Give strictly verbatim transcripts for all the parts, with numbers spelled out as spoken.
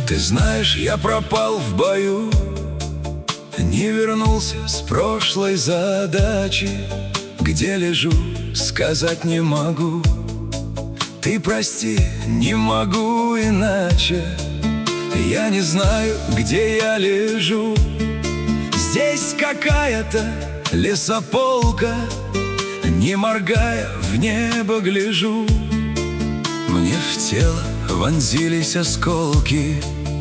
Ты знаешь, я пропал в бою, не вернулся с прошлой задачи. Где лежу, сказать не могу. Ты прости, не могу иначе. Я не знаю, где я лежу. Здесь какая-то лесополка, не моргая, в небо гляжу. Мне в тело вонзились осколки.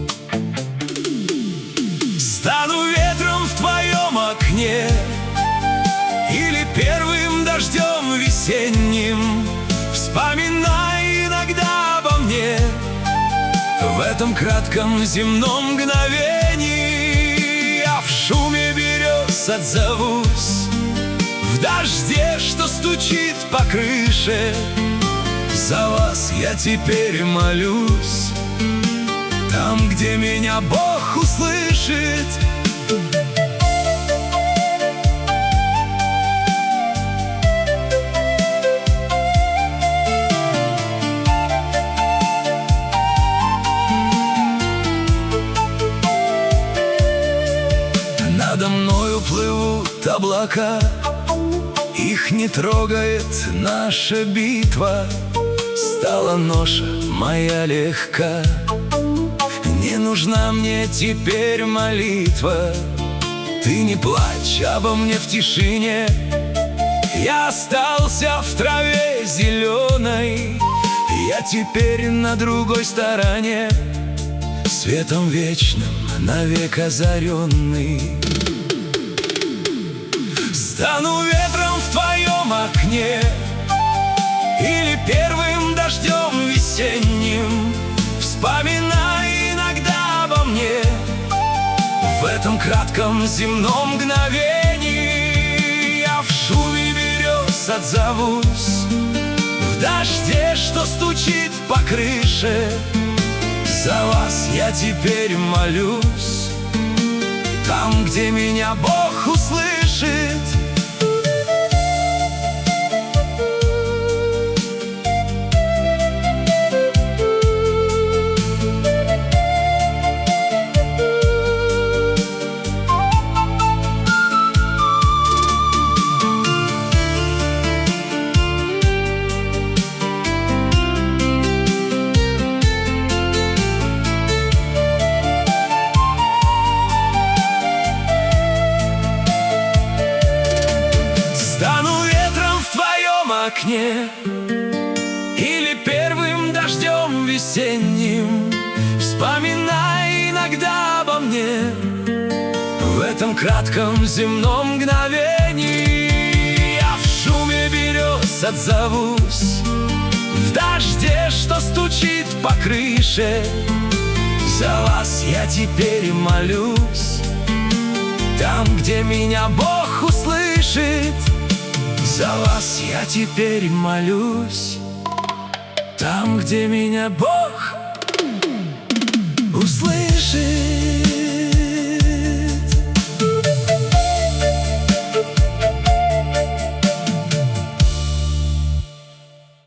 Стану ветром в твоем окне или первым дождем весенним. Вспоминай иногда обо мне в этом кратком земном мгновении. Я в шуме берез отзовусь, в дожде, что стучит по крыше. За вас я теперь молюсь, там, где меня Бог услышит. Надо мною плывут облака, их не трогает наша битва. Стала ноша моя легка, не нужна мне теперь молитва. Ты не плачь обо мне в тишине, я остался в траве зеленой. Я теперь на другой стороне, светом вечным навек озаренный. Стану ветром в твоем окне или первым дождем весенним. Вспоминай иногда обо мне в этом кратком земном мгновении. Я в шуме берез отзовусь, в дожде, что стучит по крыше. За вас я теперь молюсь, там, где меня Бог услышит. Стану ветром в твоем окне или первым дождем весенним. Вспоминай иногда обо мне в этом кратком земном мгновении. Я в шуме берез отзовусь, в дожде, что стучит по крыше. За вас я теперь молюсь, там, где меня Бог услышит. За вас я теперь молюсь, там, где меня Бог услышит.